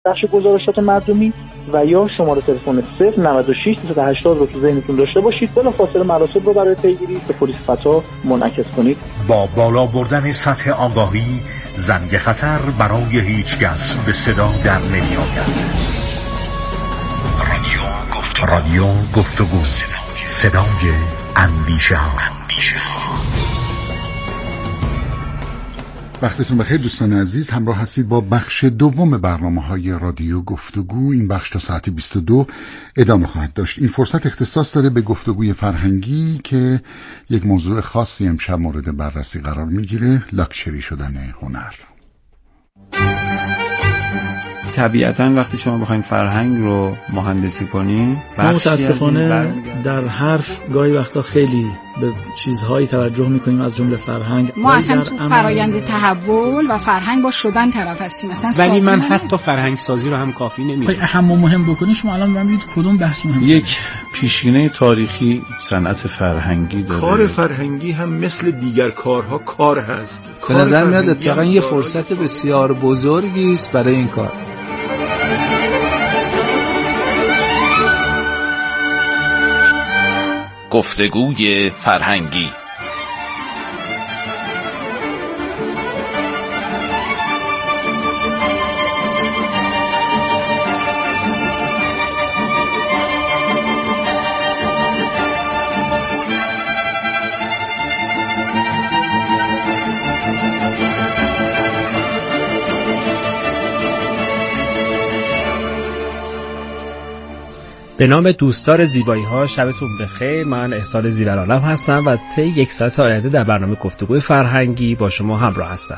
بخش گزارشات مردمی و یا شماره تلفن 096 380 رو تو ذهنتون داشته باشید. بلافاصله مراسم رو برای پیگیری به پلیس خطا منعکس کنید. با بالا بردن سطح آگاهی، زنگ خطر برای هیچ کس به صدا در نمی‌آید. رادیو گفتگو، صدای اندیشه. وقتتون بخیر دوستان عزیز، همراه هستید با بخش دوم برنامه‌های رادیو گفتگو. این بخش تا ساعت 22 ادامه خواهد داشت. این فرصت اختصاص داره به گفتگوی فرهنگی که یک موضوع خاصی امشب مورد بررسی قرار میگیره: لاکچری شدن هنر. طبیعتاً وقتی شما بخواید فرهنگ رو مهندسی کنین، متاسفانه در حرف گاهی وقتا خیلی به چیزهایی توجه میکنیم از جمله فرهنگ. ما اصلا تو فرایند تحول و فرهنگ با شدن طرف هستیم مثلا، ولی من حتی فرهنگ سازی رو هم کافی نمیدونم. اهم و مهم بکنید شما الان میگید کدوم بحث مهمه؟ یک پیشینه تاریخی صنعت فرهنگی داره. کار فرهنگی هم مثل دیگر کارها کار هست. به نظر میاد اتفاقا یه فرصت بسیار بزرگی است برای این کار. گفتگوی فرهنگی. به نام دوستدار زیبایی ها، شبتون بخیر. من احسان زیورالم هستم و طی یک ساعت آینده در برنامه گفتگوی فرهنگی با شما همراه هستم.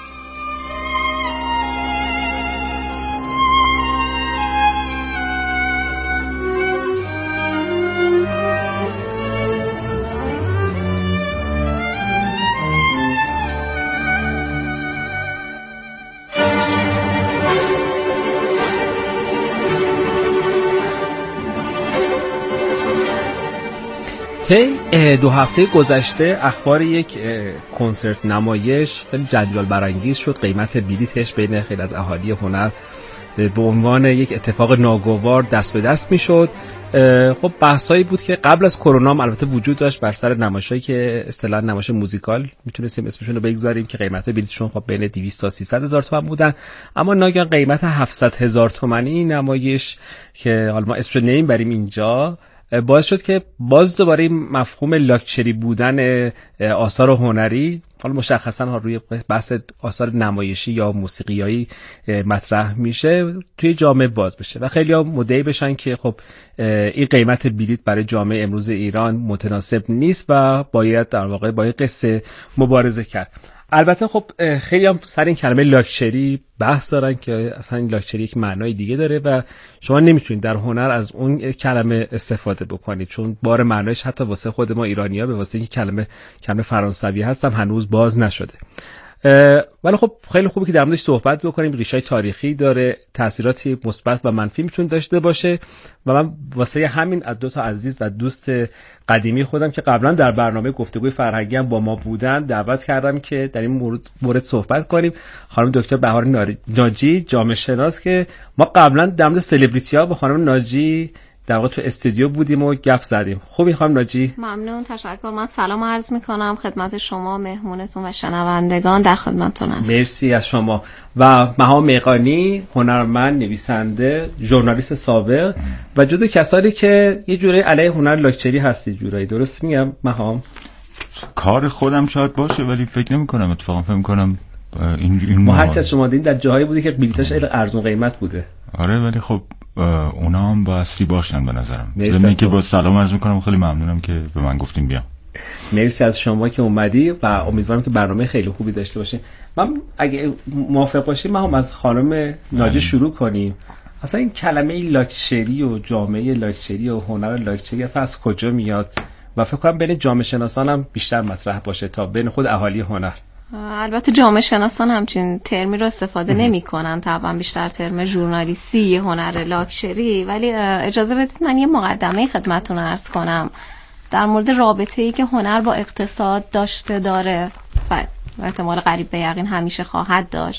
طی 2 هفته گذشته اخبار یک کنسرت نمایش خیلی جدول برانگیز شد. قیمت بلیتش بین خیلی از اهالی هنر به عنوان یک اتفاق ناگوار دست به دست میشد. خب بحثایی بود که قبل از کرونا هم البته وجود داشت بر سر نمایشایی که اصطلاحاً نمایش موزیکال میتونستیم اسمشون رو بگذاریم که قیمت بلیتشون خب بین 200 تا 300 هزار تومان بودن، اما ناگهان قیمت 700 هزار تومانی نمایش که حالا ما اسمش رو نمیبریم اینجا باعث شد که باز دوباره مفهوم لاکچری بودن آثار هنری، حالا مشخصا روی بحث آثار نمایشی یا موسیقیایی مطرح میشه، توی جامعه باز بشه و خیلی ها مدعی بشن که خب این قیمت بلیت برای جامعه امروز ایران متناسب نیست و باید در واقع با این قصه مبارزه کرد. البته خب خیلی هم سر این کلمه لاکچری بحث دارن که اصلا این لاکچری یک معنای دیگه داره و شما نمیتونید در هنر از اون کلمه استفاده بکنید، چون بار معنایش حتی واسه خود ما ایرانی‌ها به واسه اینکه کلمه فرانسوی هستم هنوز باز نشده. ولی خب خیلی خوبه که در موردش صحبت بکنیم. ریشه‌های تاریخی داره، تاثیراتی مثبت و منفی میتونه داشته باشه و من واسه همین از 2 تا عزیز و دوست قدیمی خودم که قبلا در برنامه گفتگوی فرهنگی هم با ما بودن دعوت کردم که در این مورد صحبت کنیم. خانم دکتر بهار ناجی، جامعه شناس، که ما قبلا در مورد سلبریتی‌ها با خانم ناجی در واقع تو استودیو بودیم و گپ زدیم. خوبی خانم ناجی؟ ممنون، تشکر. من سلام عرض میکنم خدمت شما، مهمونتون و شنوندگان، در خدمتتون هستم. مرسی از شما. و مها میقانی، هنرمند، نویسنده، ژورنالیست سابق و جزو کسانی که یه جوری علیه هنر لاکچری هستی. جورایی درست میگم مها؟ کار خودم شاید باشه ولی فکر نمی‌کنم، اتفاقا فکر می‌کنم این ما هرچی از شما دیدیم در جاهایی بودی که بلیطاش ارزون قیمت بوده. آره ولی خب اونا هم بایستی باشن به نظرم. من که با سلام عرض میکنم، خیلی ممنونم که به من گفتین بیام. مرسی از شما که اومدی و امیدوارم که برنامه خیلی خوبی داشته باشیم. من اگه موافق باشیم ما هم از خانم ناجی شروع کنیم. اصلا این کلمه لاکچری و جامعه لاکچری و هنر لاکچری اصلا از کجا میاد و فکر کنم بین جامعه شناسان هم بیشتر مطرح باشه تا بین خود اهالی هنر. البته جامعه شناسان همچین ترمی رو استفاده نمی کنن، طبعا بیشتر ترم ژورنالیستی، هنر لاکچری. ولی اجازه بدید من یه مقدمه خدمتتون عرض کنم در مورد رابطه‌ای که هنر با اقتصاد داشته داره و احتمال قریب به یقین همیشه خواهد داشت.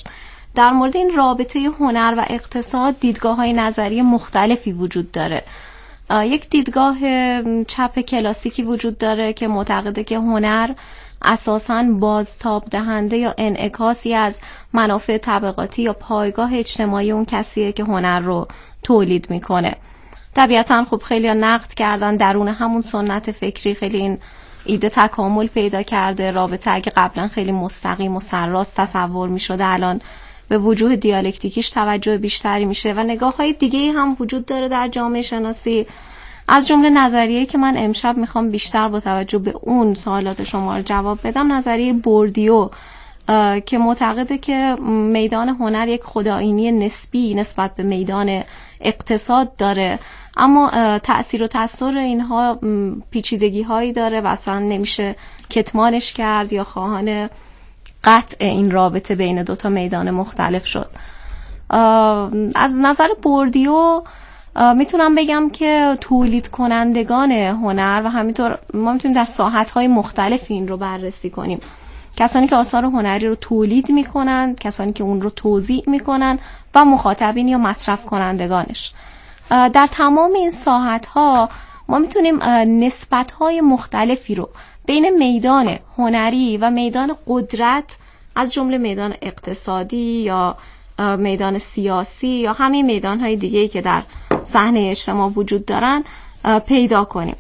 در مورد این رابطه هنر و اقتصاد دیدگاه‌های نظری مختلفی وجود داره. یک دیدگاه چپ کلاسیکی وجود داره که معتقده که هنر اساساً بازتاب دهنده یا انعکاسی از منافع طبقاتی یا پایگاه اجتماعی اون کسیه که هنر رو تولید میکنه. طبیعتاً خب خیلی نقد کردن درون همون سنت فکری، خیلی این ایده تکامل پیدا کرده. رابطه اگه قبلا خیلی مستقیم و سرراست تصور میشده، الان به وجوه دیالکتیکیش توجه بیشتری میشه و نگاه‌های دیگه‌ای هم وجود داره در جامعه شناسی. از جمله نظریه‌ای که من امشب میخوام بیشتر با توجه به اون سوالات شما رو جواب بدم، نظریه بوردیو که معتقده که میدان هنر یک خودآیینی نسبی نسبت به میدان اقتصاد داره، اما تأثیر و تأثیر اینها پیچیدگی هایی داره و اصلا نمیشه کتمانش کرد یا خواهان قطع این رابطه بین دوتا میدان مختلف شد. از نظر بوردیو میتونم بگم که تولید کنندگان هنر و همینطور ما میتونیم در ساحت‌های مختلف این رو بررسی کنیم. کسانی که آثار هنری رو تولید میکنند، کسانی که اون رو توزیع میکنند و مخاطبین یا مصرف کنندگانش. در تمام این ساحت‌ها ما میتونیم نسبت‌های مختلفی رو بین میدان هنری و میدان قدرت، از جمله میدان اقتصادی یا میدان سیاسی یا همین میدان‌های دیگه‌ای که در صحنه اجتماع وجود دارن پیدا کنیم.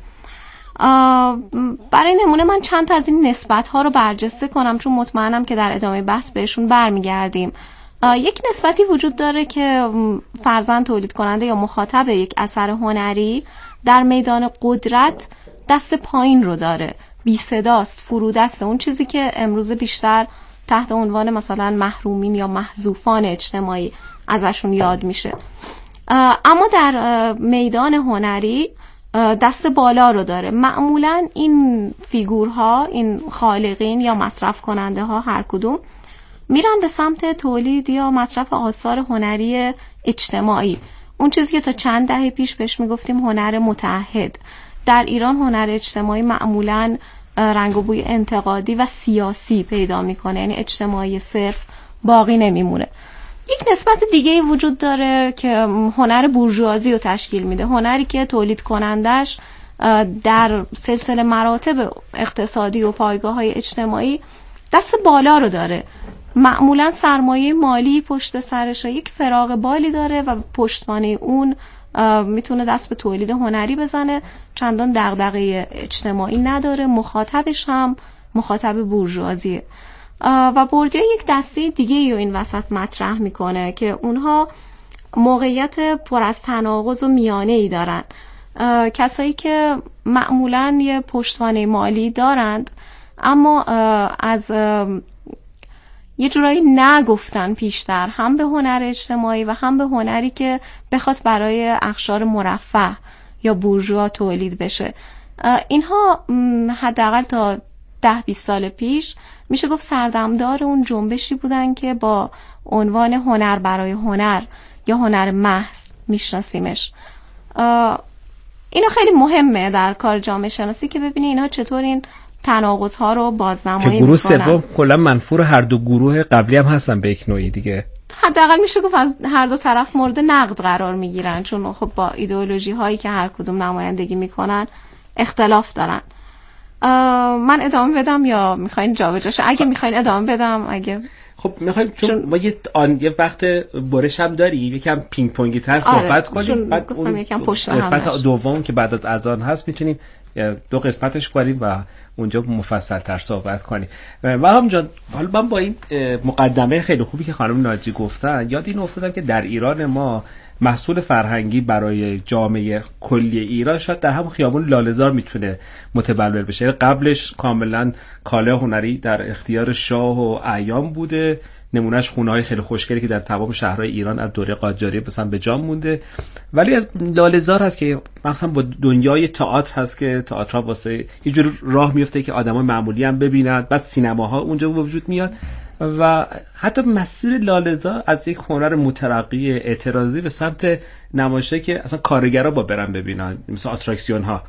برای نمونه من چند تا از این نسبت‌ها رو برجسته کنم چون مطمئنم که در ادامه بحث بهشون برمیگردیم. یک نسبتی وجود داره که فرزند تولید کننده یا مخاطب یک اثر هنری در میدان قدرت دست پایین رو داره، بی صداست، فرودست، اون چیزی که امروز بیشتر تحت عنوان مثلا محرومین یا محذوفان اجتماعی ازشون یاد میشه. اما در میدان هنری دست بالا رو داره. معمولا این فیگورها، این خالقین یا مصرف کننده ها هر کدوم میرن به سمت تولید یا مصرف آثار هنری اجتماعی، اون چیزی که تا چند دهه پیش بهش میگفتیم هنر متعهد. در ایران هنر اجتماعی معمولا رنگ و بوی انتقادی و سیاسی پیدا میکنه، یعنی اجتماعی صرف باقی نمیمونه. یک نسبت دیگه وجود داره که هنر بورژوازی رو تشکیل میده، هنری که تولید کنندش در سلسله مراتب اقتصادی و پایگاه‌های اجتماعی دست بالا رو داره. معمولا سرمایه مالی پشت سرش، یک فراغ بالی داره و پشتوانه اون میتونه دست به تولید هنری بزنه، چندان دغدغه اجتماعی نداره، مخاطبش هم مخاطب بورژوازیه. و بوردیو یک دسته دیگه رو این وسط مطرح میکنه که اونها موقعیت پر از تناقض و میانه‌ای دارن، کسایی که معمولاً یه پشتوانه مالی دارند اما از یه جورایی نگفتن پیشتر هم به هنر اجتماعی و هم به هنری که بخواد برای اقشار مرفه یا بورژوا تولید بشه. اینها حداقل تا 10-20 سال پیش میشه گفت سردمدار اون جنبشی بودن که با عنوان هنر برای هنر یا هنر محض میشناسیمش. اینا خیلی مهمه در کار جامعه شناسی که ببینی اینا چطور این تناقض ها رو بازنمایی میکنن. گروه سوم کلا منفور هر دو گروه قبلی هم هستن به یک نوعی دیگه. حداقل میشه گفت از هر دو طرف مورد نقد قرار میگیرن چون خب با ایدئولوژی هایی که هر کدوم نمایندگی میکنن اختلاف دارن. من ادامه بدم یا میخواین جابجاش؟ اگه میخواین ادامه بدم. اگه خب میخوایم چون ما یه وقت برش هم داریم یکم پینگ پونگی تر صحبت کنیم، بعد اون یکم پشت هم قسمت دوم که بعد از اذان هست میتونیم دو قسمتش کنیم و اونجا مفصل تر صحبت کنیم. و هم جان حالا من با این مقدمه خیلی خوبی که خانم ناجی گفتن یاد این افتادم که در ایران ما محصول فرهنگی برای جامعه کلی ایران شاید در همون خیابون لاله‌زار میتونه متبلور بشه. قبلش کاملا کالای هنری در اختیار شاه و اعیان بوده، نمونهش خونه‌های خیلی خوشگلی که در تمام شهرهای ایران از دوره قاجاریه مثلا به جا مونده. ولی از لاله‌زار هست که مثلا با دنیای تئاتر هست که تئاترها واسه یه جور راه میفته که آدمای معمولی هم ببینن، بعد سینماها اونجا وجود میاد و حتی مسیر لاله‌زار از یک هنر مترقی اعتراضی به سمت نمایشه که اصلا کارگرها با برن ببینن، مثل اتراکسیون ها.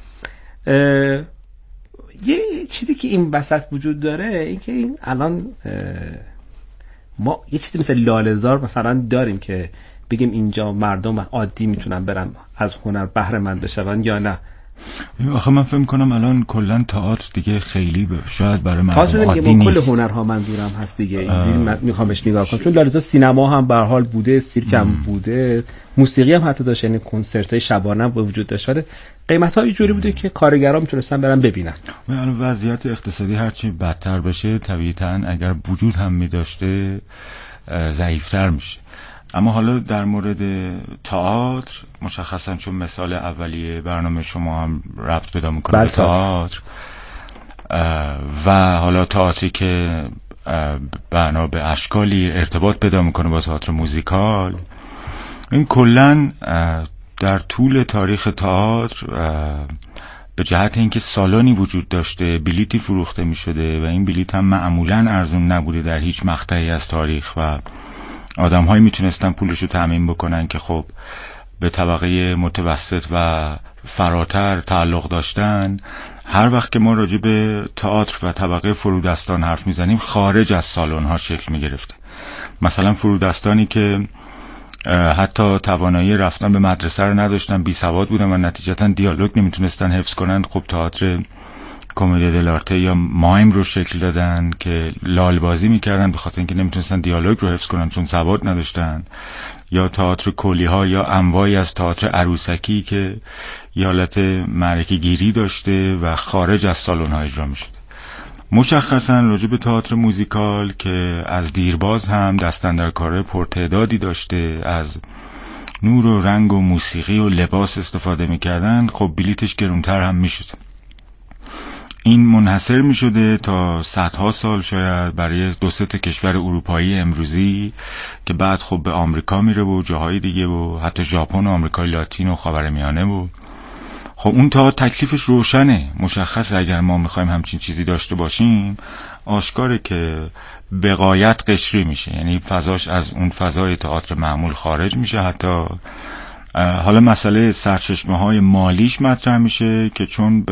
یه چیزی که این وسط وجود داره این که این الان ما یه چیزی مثل لاله‌زار مثلا داریم که بگیم اینجا مردم عادی میتونن برن از هنر بهره مند بشن یا نه؟ آخه من فکر می‌کنم الان کلا تئاتر دیگه خیلی شاید برای مردم عادی نیست. کل هنرها منظورم هست دیگه. اینجوری من میخوام بهش نگاه کنم، چون لاله‌زار سینما هم به هر حال بوده، سیرک هم بوده، موسیقی هم حتی داشت، یعنی کنسرت‌های شبانه به وجود داشت. قیمت‌ها اینجوری بوده که کارگرا میتونستن برن ببینن. الان وضعیت اقتصادی هرچی بدتر بشه طبیعتاً اگر وجود هم می‌داشته ضعیف‌تر میشه. اما حالا در مورد تئاتر مشخصا چون مثال اولیه برنامه شما هم ربط پیدا میکنه به تئاتر و حالا تئاتری که بنا به اشکالی ارتباط پیدا میکنه با تئاتر موزیکال، این کلن در طول تاریخ تئاتر به جهت اینکه سالنی وجود داشته بلیتی فروخته میشده و این بلیت هم معمولا ارزون نبوده در هیچ مقطعی از تاریخ و آدم هایی میتونستن پولشو تأمین بکنن که خب به طبقه متوسط و فراتر تعلق داشتن. هر وقت که ما راجع به تئاتر و طبقه فرودستان حرف میزنیم خارج از سالن ها شکل میگرفته. مثلا فرودستانی که حتی توانایی رفتن به مدرسه رو نداشتن، بی سواد بودن و نتیجتا دیالوگ نمیتونستن حفظ کنن، خب تئاتر کمدی دلارته یا مایم رو شکل دادن که لال بازی میکردن به خاطر اینکه نمیتونستن دیالوگ رو حفظ کنن چون سواد نداشتن. یا تئاتر کلی ها یا انواعی از تئاتر عروسکی که یه حالت معرکه گیری داشته و خارج از سالن ها اجرا میشد. مشخصا راجع به تئاتر موزیکال که از دیرباز هم دستاندرکارای پرتعدادی داشته، از نور و رنگ و موسیقی و لباس استفاده میکردن، خب بلیتش گرونتر هم میشد. این منحصر می شده تا صدها سال شاید برای 2-3 کشور اروپایی امروزی که بعد خب به آمریکا میره و جاهای دیگه و حتی ژاپن و آمریکای لاتین و خاورمیانه و خب اون تا تکلیفش روشنه، مشخصه. اگر ما میخوایم همچین چیزی داشته باشیم آشکاره که به غایت قشری میشه، یعنی فضاش از اون فضای تئاتر معمول خارج میشه. حتی حالا مسئله سرچشمه های مالیش مطرح میشه که چون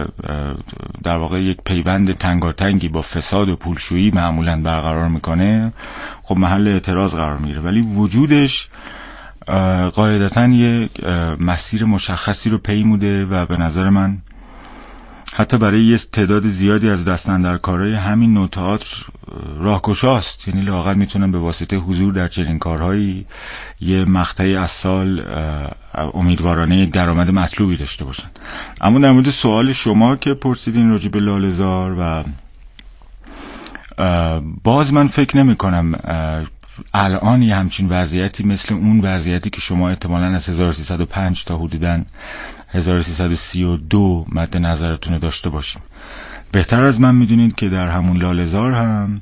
در واقع یک پیوند تنگاتنگی با فساد و پولشویی معمولا برقرار میکنه، خب محل اعتراض قرار میگیره. ولی وجودش قاعدتاً یک مسیر مشخصی رو پیموده و به نظر من حتی برای یه تعداد زیادی از دستاندرکارای همین نوع تئاتر راهگشاست. یعنی لااقل میتونن به واسطه حضور در چنین کارهایی یه مقطعی از سال امیدوارانه یک درآمد مطلوبی داشته باشن. اما در مورد سوال شما که پرسیدین راجع به لاله‌زار و باز من فکر نمی کنم الان یه همچین وضعیتی مثل اون وضعیتی که شما احتمالاً از 1305 تا حدوداً 1332 مد نظرتون داشته باشیم. بهتر از من میدونید که در همون لاله‌زار هم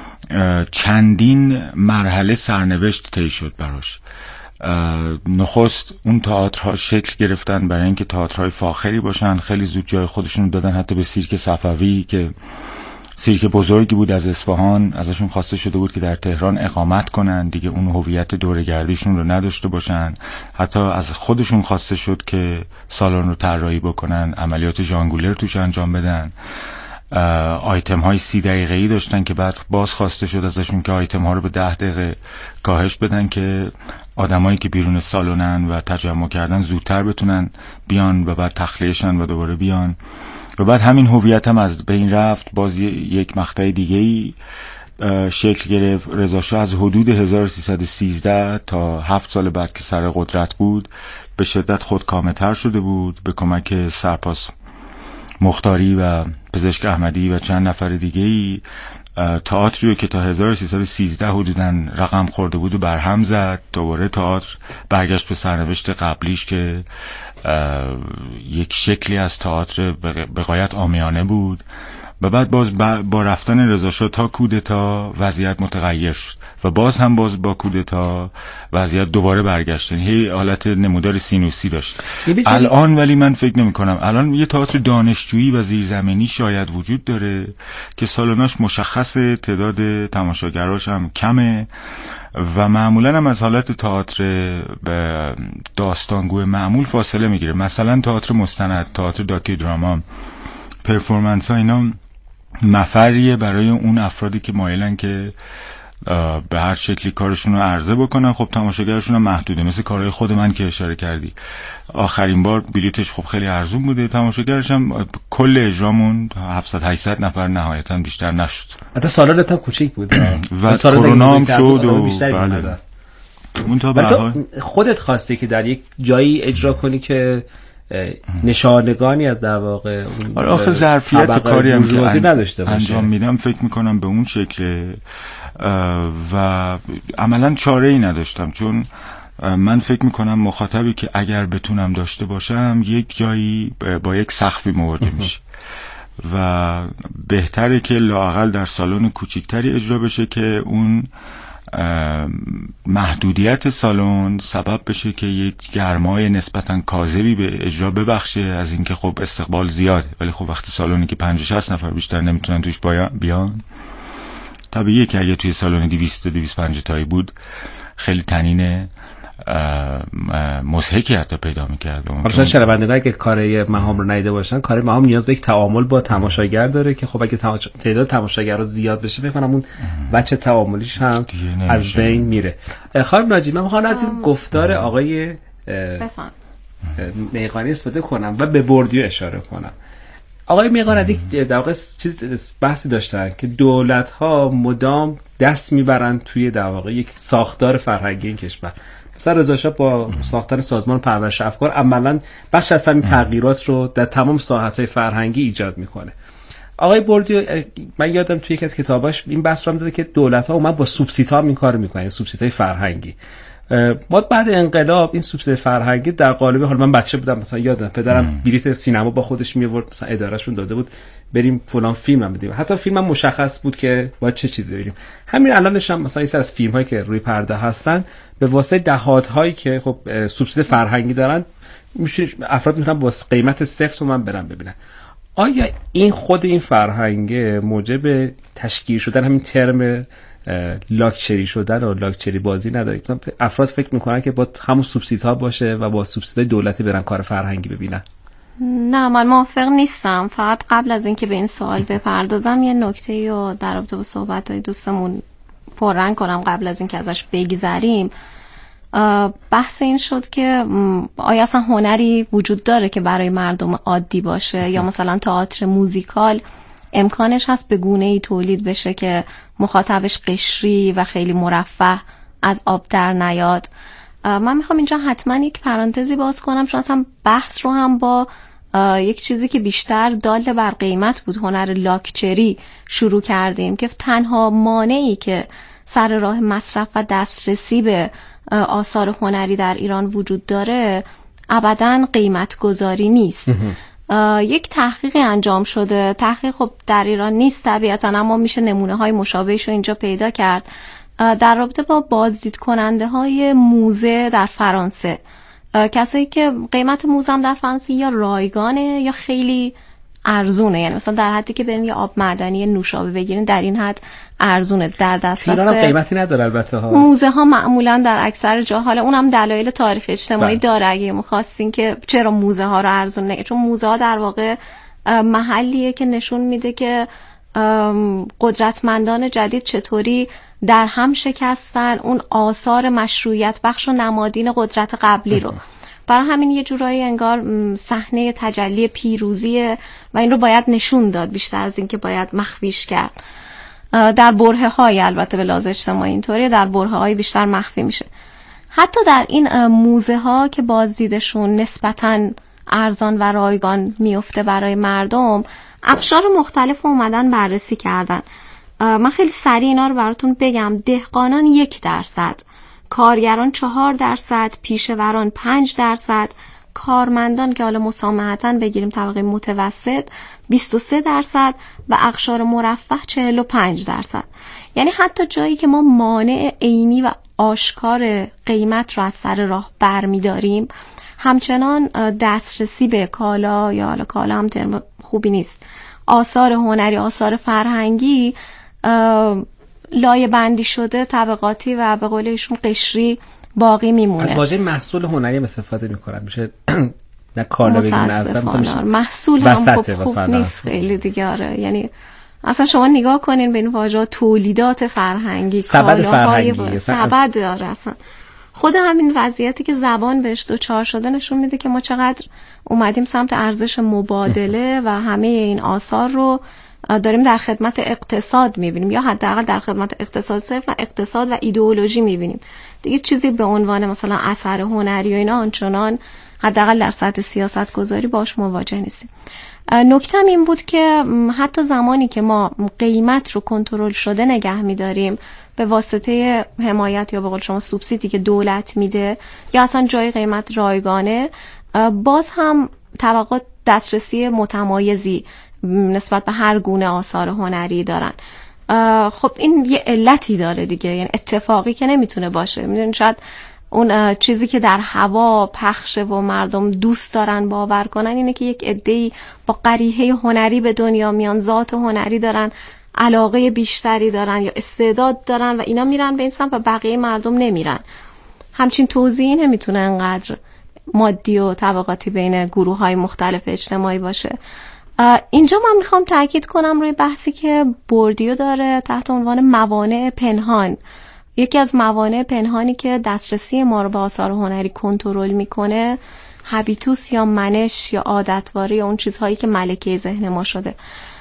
چندین مرحله سرنوشت طی شد براش. نخست اون تئاترها شکل گرفتن برای اینکه تئاترهای فاخری باشن، خیلی زود جای خودشون دادن حتی به سیرک صفوی که سیرک بزرگی بود از اصفهان، ازشون خواسته شده بود که در تهران اقامت کنن، دیگه اون هویت دوره‌گردیشون رو نداشته باشن. حتی از خودشون خواسته شد که سالن رو طراحی بکنن، عملیات ژانگولر توش انجام بدن. آیتم های 30 دقیقه‌ای داشتن که بعد باز خواسته شد ازشون که آیتم ها رو به 10 دقیقه کاهش بدن که آدمایی که بیرون سالنن و تجمع کردن زودتر بتونن بیان و بعد تخلیه‌شن و دوباره بیان. و بعد همین هویت هم از بین رفت. باز یک مقطع دیگه‌ای شکل گرفت. رضا شاه از حدود 1313 تا 7 سال بعد که سر قدرت بود به شدت خودکامه‌تر شده بود به کمک سرپاس مختاری و پزشک احمدی و چند نفر دیگه‌ای تئاتری که تا 1313 حدوداً رقم خورده بود و برهم زد. دوباره تئاتر برگشت به سرنوشت قبلیش که یک شکلی از تئاتر به غایت عامیانه بود. و بعد باز با رفتن رضا شاه تا کودتا وضعیت متغیر شد و باز با کودتا وضعیت دوباره برگشت. یعنی حالت نمودار سینوسی داشت. الان ولی من فکر نمی کنم. الان یه تئاتر دانشجویی و زیرزمینی شاید وجود داره که سالناش مشخصه، تعداد تماشاگراش هم کمه و معمولا هم از حالت تئاتر به داستانگوی معمول فاصله میگیره. مثلا تئاتر مستند، تئاتر داکیودراما، پرفورمنس ها، اینا مفریه برای اون افرادی که مایلن که به هر شکلی کارشون رو عرضه بکنن. خب تماشاگرشون هم محدوده، مثل کارهای خود من که اشاره کردی. آخرین بار بلیتش خب خیلی ارزون بوده، تماشاگرش هم کل اجرامون 700-800 نفر نهایتا بیشتر نشد. حتی سالانت هم کوچیک بود و کرونا هم شد و بله. خودت خواستی که در یک جایی اجرا کنی که نشانگانی از در واقع آخه ظرفیت کاری هم که نداشته باشه. انجام میدم فکر میکنم به اون شکله و عملا چاره ای نداشتم، چون من فکر میکنم مخاطبی که اگر بتونم داشته باشم یک جایی با یک سقفی مواجه میشه و بهتره که لااقل در سالن کوچیکتری اجرا بشه که اون محدودیت سالن سبب بشه که یک گرمای نسبتاً کاذبی به اجرا ببخشه از اینکه خب استقبال زیاده. ولی خب وقتی سالنی که 50-60 نفر بیشتر نمیتونن توش بیان، طبیعیه که اگه توی سالن 200-250 تایی بود خیلی طنین مضحکی حتی پیدا می‌کرد. مثلا شنوندگان که کار مهام رو ندیده باشن، کار مهام نیاز به یک تعامل با تماشاگر داره که خب اگه تعداد تماشاگرها زیاد بشه فکر کنم اون بچه تعاملیش هم از بین میره. خانم ناجی، من می‌خوام از این گفتار آقای میقانی استفاده کنم و به بوردیو اشاره کنم. آقای میقانی در واقع چیز بحثی داشتن که دولت‌ها مدام دست میبرن توی در واقع یک ساختار فرهنگی این کشور. مثلا رضا شاه با ساختن سازمان پرورش افکار عملاً بخش از همین تغییرات رو در تمام ساحت‌های فرهنگی ایجاد میکنه. آقای بوردیو من یادم توی یکی از کتاباش این بحث رو داده که دولت‌ها اومدن با سوبسیدها این کارو میکنن، سوبسیدهای فرهنگی. ما بعد انقلاب این سوبسید فرهنگی در قالب، حالا من بچه بودم مثلا یادم پدرم بلیت سینما با خودش می‌آورد، مثلا ادارهشون داده بود بریم فلان فیلم هم بدیم، حتی فیلم هم مشخص بود که باید چه چیزی بریم. همین الانش هم مثلا این از فیلم‌هایی که روی پرده هستن به واسطه دهات‌هایی که خب سوبسید فرهنگی دارن میشه افراد میتونن با قیمت 0 تومن برن ببینن. آیا این خود این فرهنگ موجب تشکیل شدن همین ترم لاکچری شدن و لاکچری بازی نداره؟ مثلا افراد فکر میکنن که با همون سوبسیدها باشه و با سوبسیدهای دولتی برن کار فرهنگی ببینن. نه، من موافق نیستم. فقط قبل از اینکه به این سوال بپردازم یه نکته‌ای رو در رابطه با صحبت‌های دوستمون پررنگ کنم قبل از اینکه ازش بگذریم. بحث این شد که آیا اصلا هنری وجود داره که برای مردم عادی باشه یا مثلا تئاتر موزیکال امکانش هست به گونه‌ای تولید بشه که مخاطبش قشری و خیلی مرفه از آب در نیاد. من میخوام اینجا حتما یک پرانتزی باز کنم، چون اصلا بحث رو هم با یک چیزی که بیشتر دال بر قیمت بود، هنر لاکچری شروع کردیم که تنها مانعی که سر راه مصرف و دسترسی به آثار هنری در ایران وجود داره ابداً قیمت گذاری نیست. یک تحقیقی انجام شده، تحقیق خب در ایران نیست طبیعتاً، اما میشه نمونه های مشابهش رو اینجا پیدا کرد، در رابطه با بازدید کننده های موزه در فرانسه. کسایی که قیمت موزه هم در فرانسه یا رایگانه یا خیلی ارزونه، یعنی مثلا در حدی که برین یه آب معدنی نوشابه بگیرین در این حد ارزونه، در دسترس ایران هم قیمتی نداره البته ها. موزه ها معمولا در اکثر جا، حالا اونم دلایل تاریخ اجتماعی داره اگه می‌خواستین که چرا موزه ها رو ارزون نگه، چون موزه ها در واقع محلیه که نشون میده که قدرتمندان جدید چطوری در هم شکستن اون آثار مشروعیت بخش و نمادین قدرت قبلی رو. برای همین یه جورایی انگار صحنه تجلی پیروزیه و این رو باید نشون داد بیشتر از این که باید مخفیش کرد. در برهه های البته به لحاظ اجتماعی اینطوریه، در برهه های بیشتر مخفی میشه. حتی در این موزه ها که بازدیدشون نسبتاً ارزان و رایگان میفته برای مردم، اقشار مختلف اومدن بررسی کردن. من خیلی سریع اینا رو براتون بگم. دهقانان 1%، کارگران 4%، پیشوران 5%، کارمندان که حالا مسامحتاً بگیریم طبقه متوسط 23% و اقشار مرفه 45%. یعنی حتی جایی که ما مانع عینی و آشکار قیمت رو از سر راه برمی‌داریم، همچنان دسترسی به کالا، یا حالا کالا هم ترم خوبی نیست، آثار هنری، آثار فرهنگی لایه بندی شده، طبقاتی و به قول ایشون قشری باقی میمونه. از واژه محصول هنری استفاده میکنن، میشه نه کالا بگیم، نه اصلا محصول هم خوب نیست خیلی دیگه. آره، یعنی اصلا شما نگاه کنین به این واژه تولیدات فرهنگی، سبد فرهنگی، سبد داره. اصلا خود همین وضعیتی که زبان بهش دوچار شده نشون میده که ما چقدر اومدیم سمت ارزش مبادله و همه این آثار رو داریم در خدمت اقتصاد میبینیم، یا حداقل در خدمت اقتصاد صرف، نه اقتصاد و ایدئولوژی میبینیم دیگه. چیزی به عنوان مثلا اثر هنری و اینا آنچنان حداقل در سطح سیاست گذاری باش مواجه نیستیم. نکتم این بود که حتی زمانی که ما قیمت رو کنترل شده نگه میداریم به واسطه حمایت یا به قول شما سوبسیدی که دولت میده یا اصلا جای قیمت رایگانه، باز هم طبقات دسترسی متمایزی نسبت به هر گونه آثار هنری دارن. خب این یه علتی داره دیگه، یعنی اتفاقی که نمیتونه باشه. میدونید شاید اون چیزی که در هوا پخشه و مردم دوست دارن باور کنن اینه که یک عده‌ای با قریحه هنری به دنیا میان، ذات هنری دارن، علاقه بیشتری دارن یا استعداد دارن و اینا میرن به این سمت و بقیه مردم نمیرن. همچین توضیحی نمیتونه انقدر مادی و طبقاتی بین گروه‌های مختلف اجتماعی باشه. اینجا من میخوام تاکید کنم روی بحثی که بوردیو داره تحت عنوان موانع پنهان. یکی از موانع پنهانی که دسترسی ما رو به آثار هنری کنترل میکنه هابیتوس یا منش یا عادتواره یا اون چیزهایی که ملکه ذهن ما شده.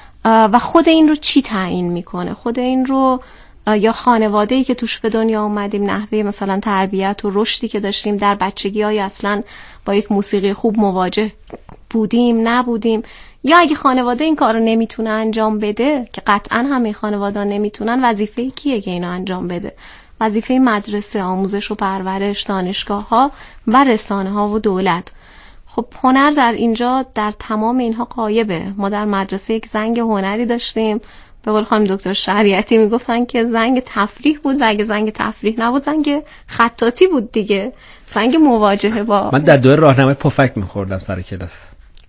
و خود این رو چی تعیین میکنه؟ خود این رو یا خانواده‌ای که توش به دنیا اومدیم، نحوه مثلا تربیت و رشدی که داشتیم در بچگی، آیا اصلا با یک موسیقی خوب مواجه بودیم نبودیم، یا اگه خانواده این کار رو نمیتونه انجام بده که قطعا همه خانواده نمیتونن، وظیفه کیه که اینو انجام بده؟ وظیفه مدرسه، آموزش و پرورش، دانشگاه ها و رسانه ها و دولت. خب هنر در اینجا در تمام اینها غایبه. ما در مدرسه یک زنگ هنری داشتیم، به قول خانم دکتر شریعتی میگفتن که زنگ تفریح بود و اگه زنگ تفریح نبود زنگ خطاطی بود دیگه، زنگ مواجهه با. من در دوره راهنمای پفک میخوردم سر کلاس.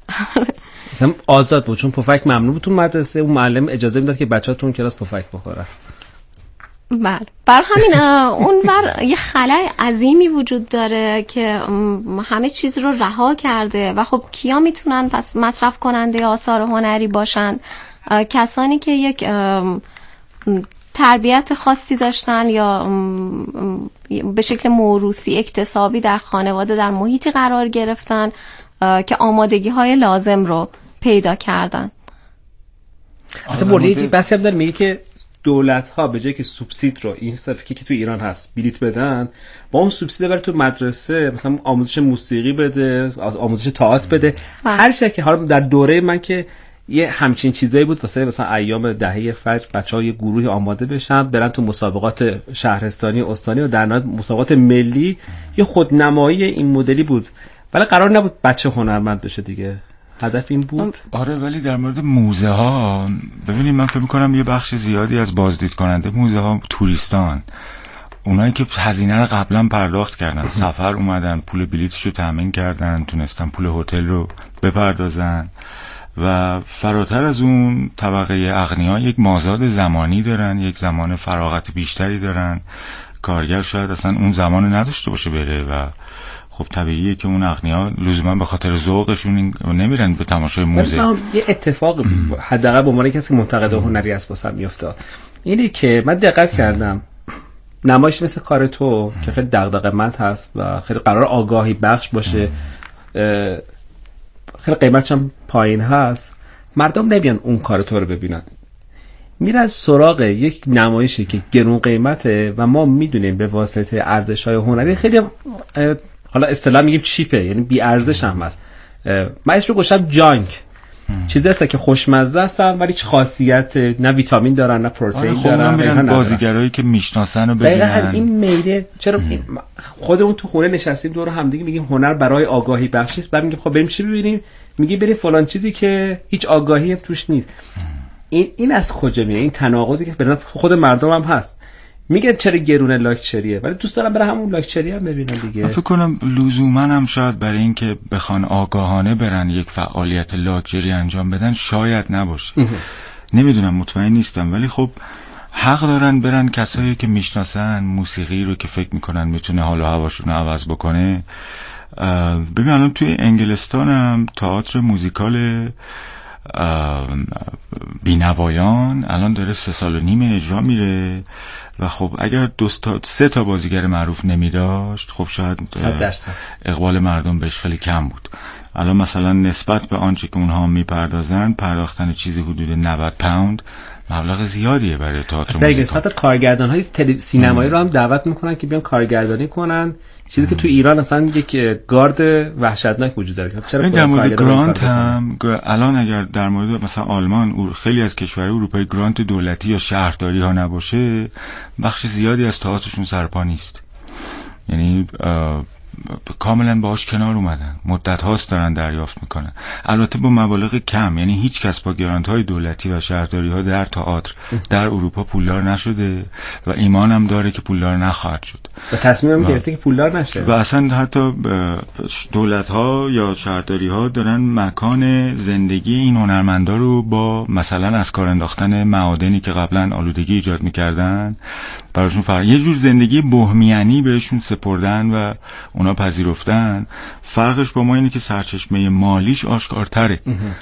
مثلا آزاد بود چون پفک ممنوع بود تو مدرسه، اون معلم اجازه میداد که بچه‌ها تو اون کلاس پفک بخورن. بعد بر همین اون بر یه خلأ عظیمی وجود داره که همه چیز رو رها کرده و خب کیا میتونن پس مصرف کننده آثار هنری باشن؟ کسانی که یک تربیت خاصی داشتن یا به شکل موروثی اکتسابی در خانواده در محیطی قرار گرفتن که آمادگی های لازم رو پیدا کردن. حتی موردی بحثی هم داره، میگه که دولت ها به جای که سوبسید رو این صرفی که تو ایران هست بلیت بدن، با اون سوبسید بره تو مدرسه مثلا آموزش موسیقی بده، آموزش تئاتر بده، هر چیزی که حالا در دوره من که یه همچین چیزایی بود واسه مثلا ایام دهه فجر بچه‌ها یه گروهی آماده بشن برن تو مسابقات شهرستانی و استانی و در نهایت مسابقات ملی. یه خودنمایی این مدلی بود، ولی قرار نبود بچه هنرمند بشه دیگه، هدف این بود. آره ولی در مورد موزه ها ببینید، من فکر می‌کنم یه بخش زیادی از بازدید کننده موزه ها توریستان، اونایی که هزینه رو قبلا پرداخت کردن، سفر اومدن، پول بلیطشو تامین کردن، تونستن پول هتل رو بپردازن و فراتر از اون طبقه اغنیا یک مازاد زمانی دارن، یک زمان فراغت بیشتری دارن. کارگر شاید اصلا اون زمان نداشته باشه بره و خب طبیعیه که اون اغنیا لزوما به خاطر ذوقشون نمیرن به تماشای موزه. یه اتفاق حداقل به عنوان کسی که منتقد هنری است واسم میفته اینه که من دقت کردم نمایش مثل کار تو که خیلی دغدغه‌مند هست و خیلی قرار آگاهی بخش باشه، خیلی قیمتش هم پایین هست، مردم نمیان اون کار تو رو ببینن، میرن سراغ یک نمایشی که گرون قیمته و ما میدونیم به واسطه ارزش‌های هنری خیلی حالا اصطلاح میگیم چیپه، یعنی بی ارزش هم هست. من اسمش رو گذاشتم جانک، چیزی هست که خوشمزه هستن ولی هیچ خاصیت نه ویتامین دارن نه پروتئین دارن. میرن بازیگرایی که میشناسن و ببینن. دقیقاً این میله. چرا خودمون تو خونه نشستیم دور هم دیگه میگیم هنر برای آگاهی بخش است، بعد میگیم خب بریم چی ببینیم، میگی بریم فلان چیزی که هیچ آگاهی هم توش نیست. این از کجا میاد؟ این تناقضی که به خود مردم هم هست. میگه چرا گرونه لاکچریه، ولی دوست دارم برای همون لاکچری هم ببینن دیگه. فکر کنم لزوما هم شاید برای این که بخوان آگاهانه برن یک فعالیت لاکچری انجام بدن شاید نباشه. نمیدونم، مطمئن نیستم، ولی خب حق دارن برن کسایی که میشناسن موسیقی رو که فکر میکنن میتونه حال و هواشون رو عوض بکنه. ببین الان توی انگلستان هم تئاتر موزیکال بینوایان الان داره 3.5 سال اجرا میره و خب اگر 2-3 تا بازیگر معروف نمیداشت خب شاید اقبال مردم بهش خیلی کم بود. الان مثلا نسبت به آنچه که اونها میپردازن پرداختن چیزی حدود 90 پوند مبلغ زیادیه برای تئاتر موزیکال. قسمت کارگردان‌های سینمایی رو هم دعوت میکنن که بیان کارگردانی کنن، چیزی که تو ایران اصلا یک گارد وحشتناک وجود داره. چرا در مورد گرانت هم الان اگر در مورد مثلا آلمان خیلی از کشورهای اروپایی گرانت دولتی یا شهرداری ها نباشه بخش زیادی از تئاترشون سرپا نیست، یعنی کاملا باهاش کنار اومدن، مدت هاست دارن دریافت میکنن، البته با مبالغ کم، یعنی هیچ کس با گرانت های دولتی و شهرداری ها در تئاتر در اروپا پولدار نشده و ایمانم داره که پولدار نخواهد شد و تصمیم گرفته که پولدار نشه و اصلا حتی دولت ها یا شهرداری ها دارن مکان زندگی این هنرمندا رو با مثلا از کار انداختن معادنی که قبلا آلودگی ایجاد میکردن براشون یه جور زندگی بوهمیانی بهشون سپردن و اونا پذیرفتن. فرقش با ما اینه که سرچشمه مالیش آشکارتره،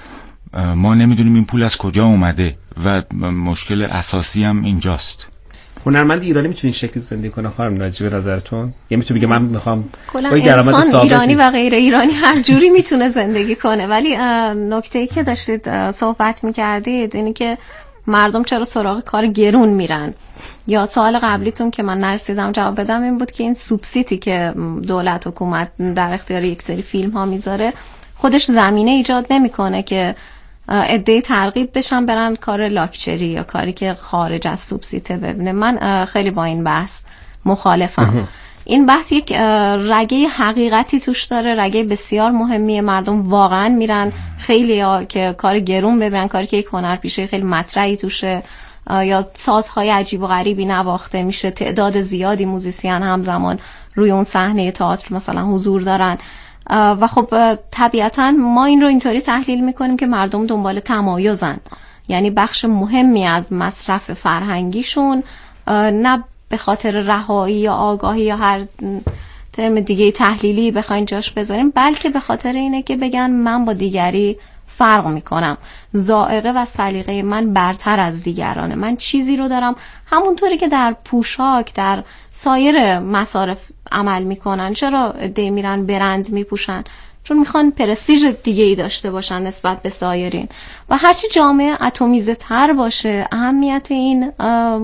ما نمیدونیم این پول از کجا اومده و مشکل اساسی هم اینجاست. هنرمند ایرانی میتونه این شکل زندگی کنه خانم ناجی به نظرتون؟ یا میتونه بگه من میخوام انسان ایرانی و غیر ایرانی هر جوری میتونه زندگی کنه، ولی نکته‌ای که داشتید صحبت میکردید اینی که مردم چرا سراغ کار گرون میرن، یا سوال قبلیتون که من نرسیدم جواب بدم این بود که این سوبسیدی که دولت حکومت در اختیار یک سری فیلم ها میذاره خودش زمینه ایجاد نمیکنه که عده‌ای ترغیب بشن برن کار لاکچری یا کاری که خارج از سوبسیده ببینه. من خیلی با این بحث مخالفم. این بحث یک رگه حقیقتی توش داره، رگه بسیار مهمیه. مردم واقعا میرن خیلی ها که کار گرون ببینن، کاری که یک هنرپیشه خیلی مطرحی توشه یا سازهای عجیب و غریبی نواخته میشه، تعداد زیادی موزیسین همزمان روی اون صحنه تئاتر مثلا حضور دارن و خب طبیعتا ما این رو اینطوری تحلیل میکنیم که مردم دنبال تمایزن، یعنی بخش مهمی از مصرف فرهنگیشون نه به خاطر رهایی یا آگاهی یا هر ترم دیگه تحلیلی بخواین جاش بذاریم، بلکه به خاطر اینه که بگن من با دیگری فرق میکنم، ذائقه و سلیقه من برتر از دیگرانه، من چیزی رو دارم. همونطوری که در پوشاک در سایر مصارف عمل میکنن، چرا عده میرن برند میپوشن؟ چون میخوان پرستیژ دیگه ای داشته باشن نسبت به سایرین. و هرچی جامعه اتمیزه تر باشه، اهمیت این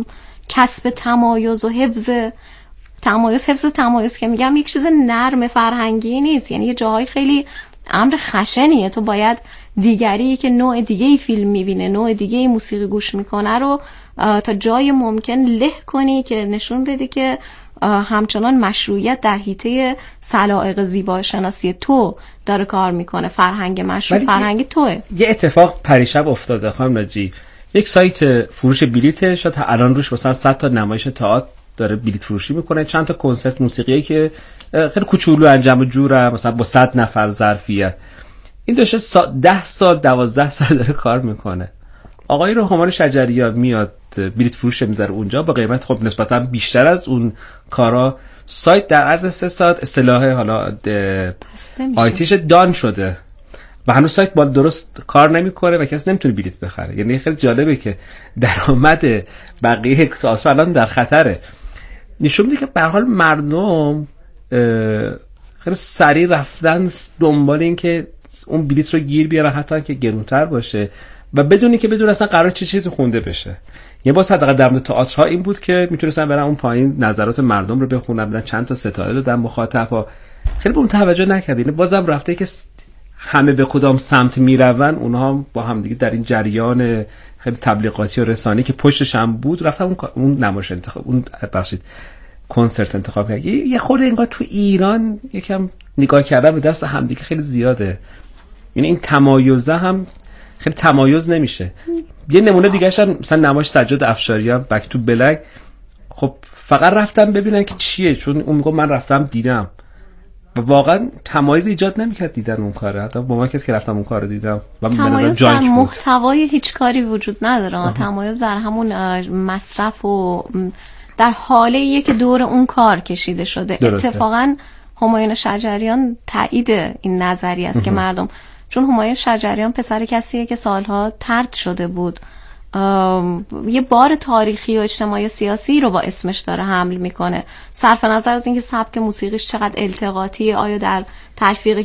کسب تمایز و حفظ تمایز که میگم یک چیز نرم فرهنگی نیست، یعنی یه جاهای خیلی امر خشنیه. تو باید دیگری که نوع دیگه ای فیلم میبینه، نوع دیگه ای موسیقی گوش میکنه رو تا جای ممکن له کنی که نشون بدی که همچنان مشروعیت در حیطه سلائق زیبا شناسی تو داره کار میکنه، فرهنگ مشروع فرهنگ توه. یه اتفاق پریشب افتاده خانم ناجی، یک سایت فروش بلیت شد تا الان روش مثلا 100 تا نمایش تئاتر داره بلیت فروشی میکنه، چند تا کنسرت موسیقی که خیلی کوچولو انجام جوره مثلا با 100 نفر ظرفیت. این داشته 10 سال 12 سال داره کار میکنه. آقای روحمان شجریان میاد بلیت فروش میذاره اونجا با قیمت خب نسبتا بیشتر از اون کارا. سایت در عرض 3 ساعت اصطلاح حالا آیتیش دان شده و هنوز سایت با درست کار نمیکنه و کسی نمیتونه بلیت بخره. یعنی خیلی جالبه که درآمد بقیه تئاتر الان در خطره. نشون میده که به هر حال مردم خیلی سریع رفتن دنبال این که اون بلیت رو گیر بیارن، حتی که گرونتر باشه و بدونی که بدون اصلا قرار چه چیزی خونده بشه. یه باز حداقل در مورد تئاترها این بود که میتونستن برن اون پایین نظرات مردم رو بخونن، برن چند تا ستاره دادن مخاطبا، خیلی به اون توجه نکردین. بازم رفته که همه به کدام سمت میرون، اونها با هم دیگه در این جریان خیلی تبلیغاتی و رسانه‌ای که پشتش هم بود رفتن اون نمایش انتخاب، اون کنسرت انتخاب کرد. یه خورده انگار تو ایران یکم نگاه کردن به دست هم دیگه خیلی زیاده، یعنی این تمایزه هم خیلی تمایز نمیشه. یه نمونه دیگه هم مثلا نمایش سجاد افشاریان بک تو بلک، خب فقط رفتم ببینن که چیه، چون اون میگه من رفتم دیدم و واقعا تمایز ایجاد نمیکرد دیدن اون کاره. حتی با من کسی که رفتم اون کار رو دیدم و تمایز در محتوای هیچ کاری وجود نداره. تمایز در همون مصرف و در حالیه که دور اون کار کشیده شده. درسته. اتفاقا همایون شجریان تایید این نظریه است که مردم چون همایون شجریان پسر کسیه که سالها طرد شده بود، یه بار تاریخی و اجتماعی و سیاسی رو با اسمش داره حمل میکنه، صرف نظر از اینکه سبک موسیقیش چقدر التقاطی، آیا در تلفیقی